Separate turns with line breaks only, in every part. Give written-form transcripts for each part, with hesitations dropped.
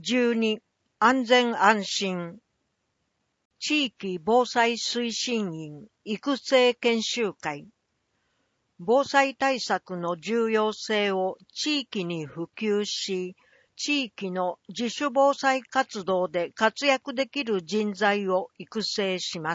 12、安全安心。地域防災推進員育成研修会。防災対策の重要性を地域に普及し、地域の自主防災活動で活躍できる人材を育成します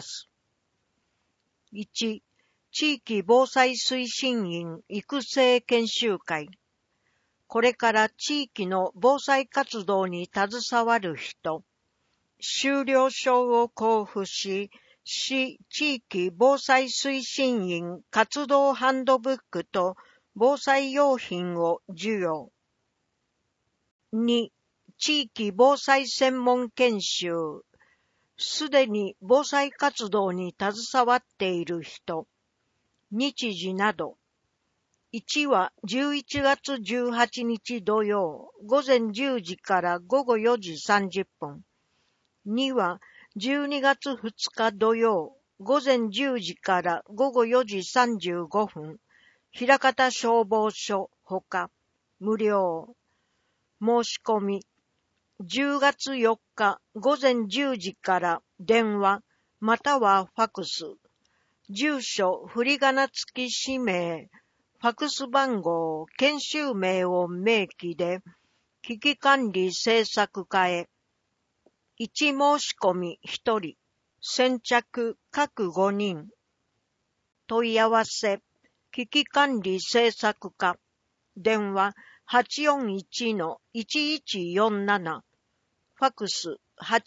。1、地域防災推進員育成研修会。これから地域の防災活動に携わる人、修了証を交付し、市地域防災推進員活動ハンドブックと防災用品を授与。2、地域防災専門研修。すでに防災活動に携わっている人、日時など。1は11月18日土曜午前10時から午後4時30分。2は12月2日土曜午前10時から午後4時35分。枚方消防署ほか無料。申し込み。10月4日午前10時から電話またはファクス。住所、振り仮名付き氏名、ファクス番号、研修名を明記で、危機管理政策課へ。1申し込み1人、先着各5人。問い合わせ、危機管理政策課、電話 841-1147、ファクス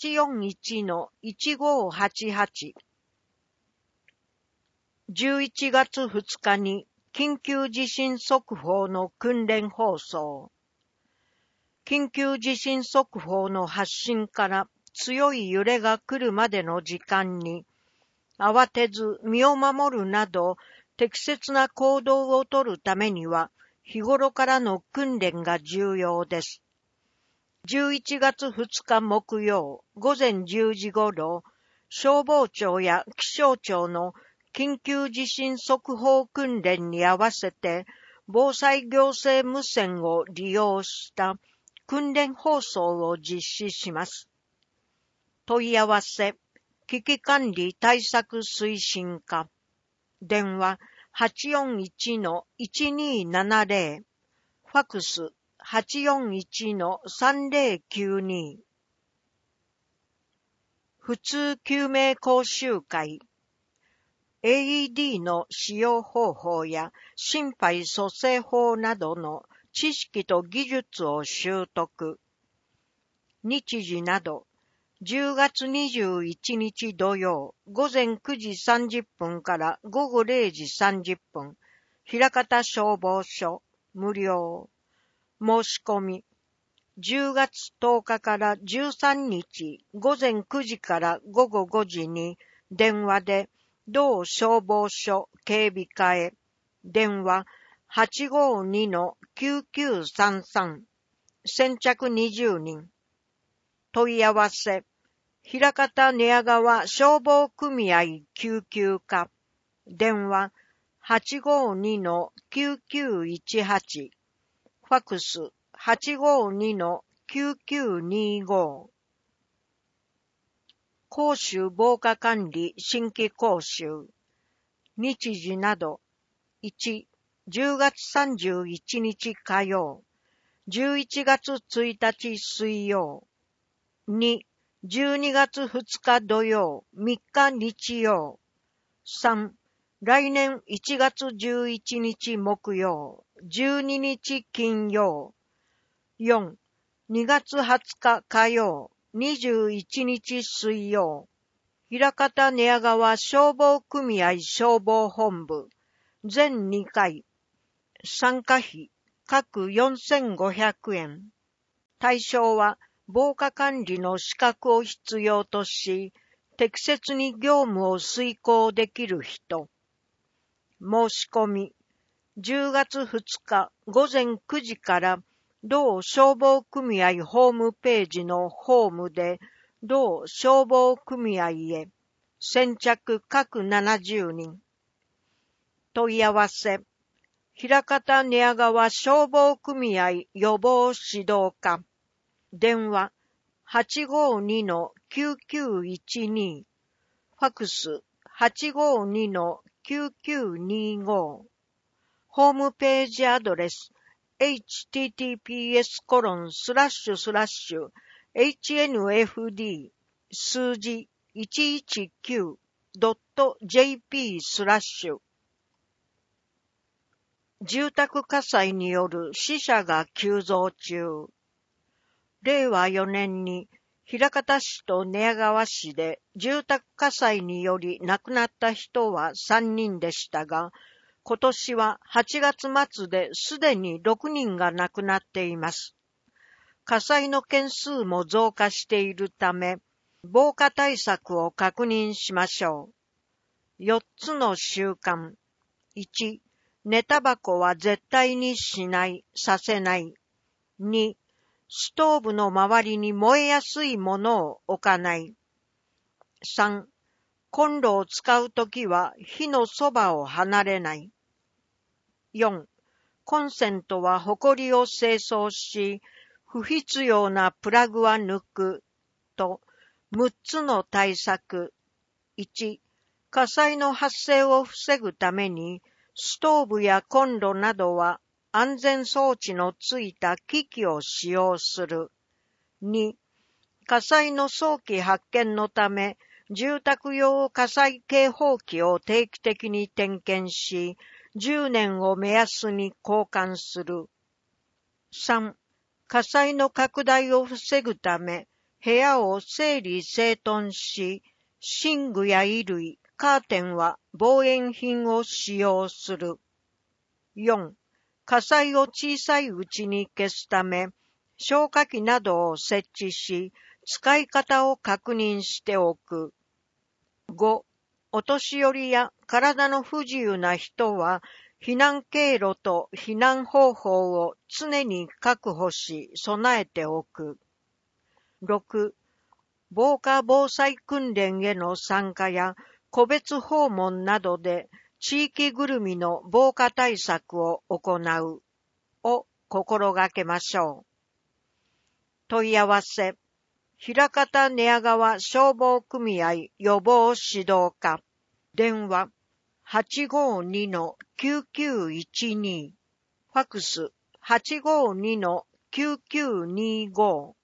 841-1588。11月2日に緊急地震速報の訓練放送。緊急地震速報の発信から強い揺れが来るまでの時間に、慌てず身を守るなど適切な行動をとるためには、日頃からの訓練が重要です。11月2日木曜午前10時ごろ、消防庁や気象庁の緊急地震速報訓練に合わせて、防災行政無線を利用した訓練放送を実施します。問い合わせ、危機管理対策推進課、電話 841-1270、ファクス 841-3092。普通救命講習会。AED の使用方法や心肺蘇生法などの知識と技術を習得。日時など、10月21日土曜午前9時30分から午後0時30分、枚方消防署、無料。申し込み。10月10日から13日午前9時から午後5時に電話で同消防署警備課へ。電話 852-9933。先着20人。問い合わせ。枚方寝屋川消防組合救急課。電話 852-9918。ファクス 852-9925。講習防火管理新規講習。日時など。1、10月31日火曜。11月1日水曜。2、12月2日土曜、3日日曜。3、来年1月11日木曜、12日金曜。4、2月20日火曜、21日水曜。枚方寝屋川消防組合消防本部。全2回。参加費、各4500円。対象は、防火管理の資格を必要とし、適切に業務を遂行できる人。申し込み。10月2日午前9時から同消防組合ホームページのホームで同消防組合へ。先着各70人。問い合わせ。枚方寝屋川消防組合予防指導課。電話 852-9912、ファクス 852-9925、ホームページアドレス https://hnfd 数字 119.jp 住宅火災による死者が急増中。令和4年に枚方市と寝屋川市で住宅火災により亡くなった人は3人でしたが、今年は8月末ですでに6人が亡くなっています。火災の件数も増加しているため、防火対策を確認しましょう。4つの習慣。1、寝タバコは絶対にしない、させない。2、ストーブの周りに燃えやすいものを置かない。3、コンロを使うときは火のそばを離れない。4、コンセントはホコリを清掃し、不必要なプラグは抜く。と、6つの対策。1、火災の発生を防ぐために、ストーブやコンロなどは安全装置のついた機器を使用する。2、火災の早期発見のため、住宅用火災警報器を定期的に点検し、10年を目安に交換する。3、火災の拡大を防ぐため、部屋を整理整頓し、寝具や衣類、カーテンは防煙品を使用する。4、火災を小さいうちに消すため、消火器などを設置し、使い方を確認しておく。5、お年寄りや体の不自由な人は、避難経路と避難方法を常に確保し、備えておく。6、防火防災訓練への参加や個別訪問などで地域ぐるみの防火対策を行うを心がけましょう。問い合わせ、枚方寝屋川消防組合予防指導課、電話 852-9912、ファクス 852-9925